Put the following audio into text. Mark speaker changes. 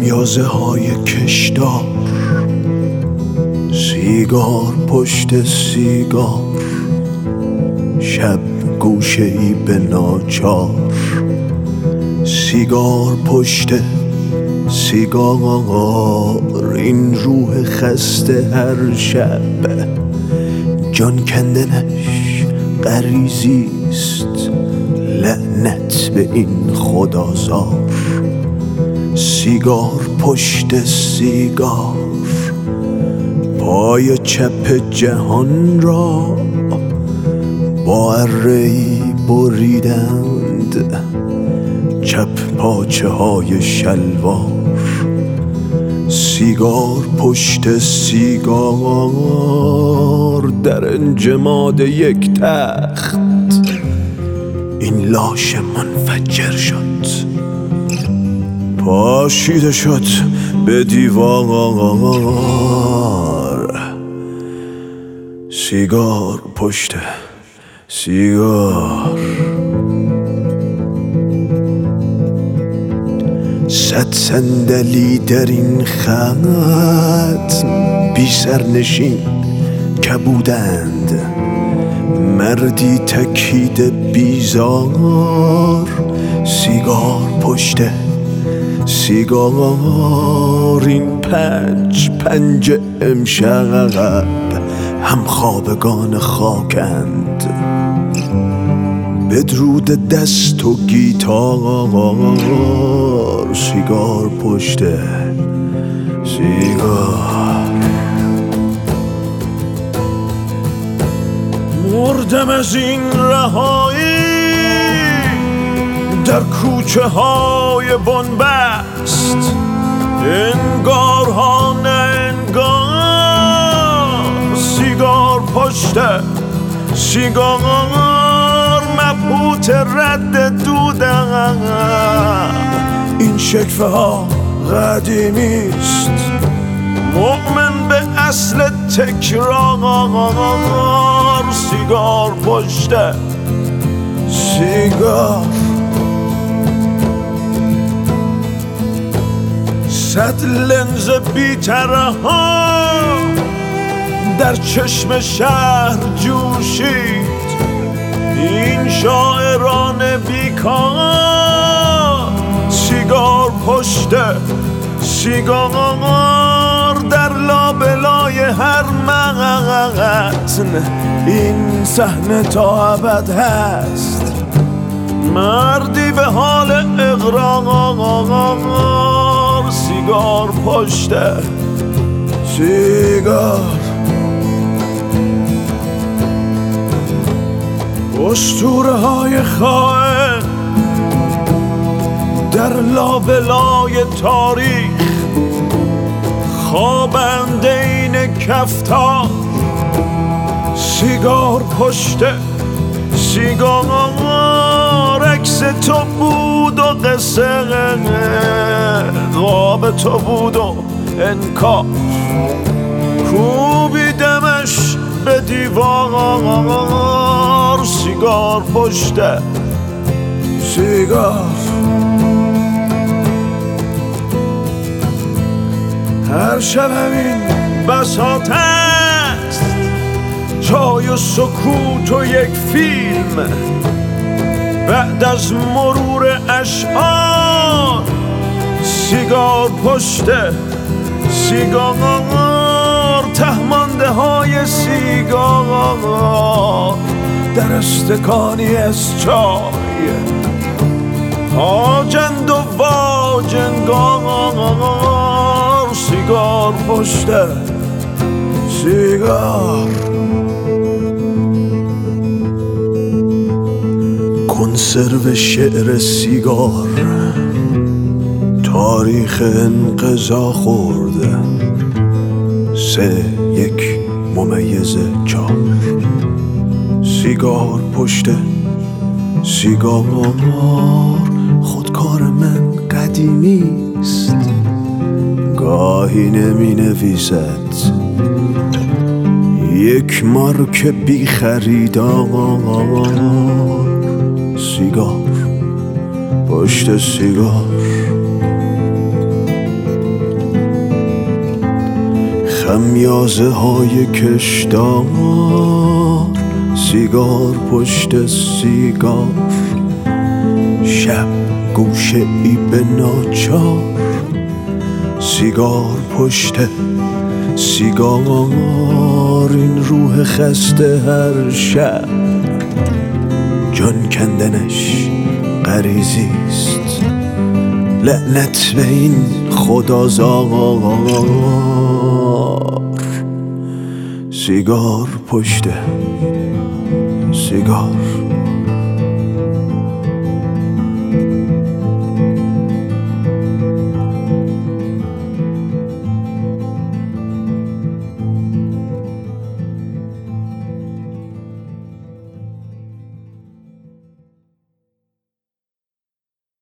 Speaker 1: خمیازه های کشدار، سیگار پشت سیگار، شب گوشه ای به ناچار، سیگار پشت سیگار، این روح خسته هر شب جان کندنش غریزیست، لعنت به این خدازار. سیگار پشت سیگار، پای چپ جهان را با اره‌ای بریدند، چپ پاچه های شلوار. سیگار پشت سیگار، در انجماد یک تخت این لاش منفجر شد، پاشیده شد به دیوار. سیگار پشت سیگار، 100 صندلی در این خط بی سرنشین کبودند، مردی تکیده بیزار. سیگار پشت سیگار، این پنج امشب هم خوابگان خاکند، بدرود دست و گیتار. سیگار پشت سیگار، مردم از این رهایی در کوچه های بنبست، انگار ها نه انگار. سیگار پشت سیگار، مبهوت رد دودم، این شکفه ها قدیمیست، مؤمن به اصل تکرار. سیگار پشت سیگار، 100 لنز بی‌طرحان در چشم شهر جوشید، این شاعران بیکار. سیگار پشت سیگار، در لابلای هر متن این صحنه تا ابد هست، مردی به حال اقرار. سیگار پشت سیگار، اسطوره های خائن در لابلای تاریخ، خوابنده این کفتار. سیگار پشت سیگار، عکس تو بود و قصه خواب تو بود و انکار، کوبیدمش به دیوار. سیگار پشت سیگار، هر شب همین بساط است، جای و سکوت و یک فیلم بعد از مرور اشعار. سیگار پشت سیگار، تهمانده های سیگار در استکانی از چای، آجند و واجنگار. سیگار پشت سیگار، کنسرو شعر سیگار، تاریخ انقضا خورده، 3-1-4. سیگار پشت سیگار، خودکار من قدیمیست، گاهی نمی نویسد، یک مارک بی خریدار. سیگار پشت سیگار، خمیازه های کشدار، سیگار پشت سیگار، شب گوشه ای به ناچار، سیگار پشت سیگار. این روح خسته هر شب جان کندنش غریزیست، لعنت به این خدازار. سیگار پشت سیگار.